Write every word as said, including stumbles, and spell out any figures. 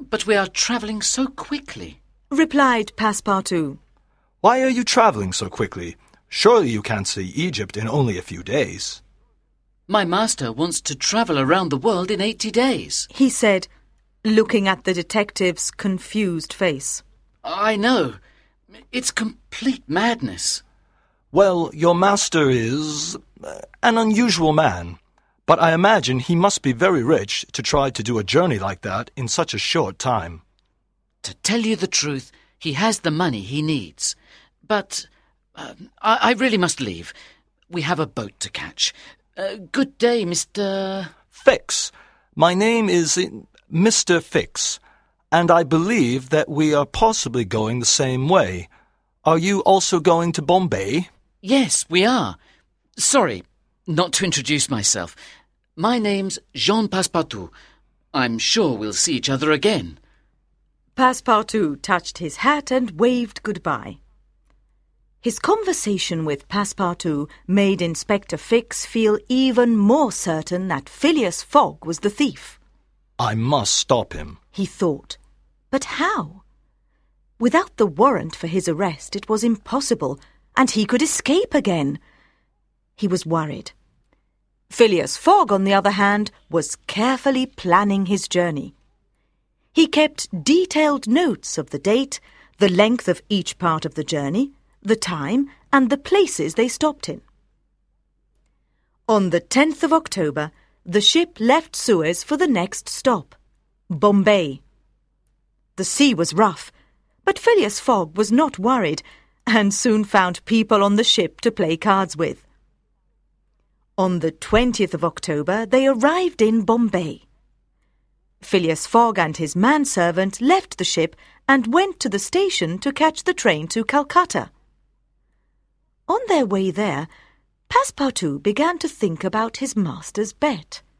But we are travelling so quickly, replied Passepartout. Why are you travelling so quickly? Surely you can't see Egypt in only a few days. My master wants to travel around the world in eighty days, he said, looking at the detective's confused face. I know. It's complete madness. Well, your master is uh, an unusual man, but I imagine he must be very rich to try to do a journey like that in such a short time. To tell you the truth, he has the money he needs. But uh, I, I really must leave. We have a boat to catch. Uh, good day, Mister Fix. My name is uh, Mister Fix, and I believe that we are possibly going the same way. Are you also going to Bombay? Yes, we are. Sorry, not to introduce myself. My name's Jean Passepartout. I'm sure we'll see each other again. Passepartout touched his hat and waved goodbye. His conversation with Passepartout made Inspector Fix feel even more certain that Phileas Fogg was the thief. I must stop him, he thought. But how? Without the warrant for his arrest, it was impossible, and he could escape again. He was worried. Phileas Fogg, on the other hand, was carefully planning his journey. He kept detailed notes of the date, the length of each part of the journey, the time, and the places they stopped in. On the tenth of October, the ship left Suez for the next stop, Bombay. The sea was rough, but Phileas Fogg was not worried and soon found people on the ship to play cards with. On the twentieth of October, they arrived in Bombay. Phileas Fogg and his manservant left the ship and went to the station to catch the train to Calcutta. On their way there, Passepartout began to think about his master's bet.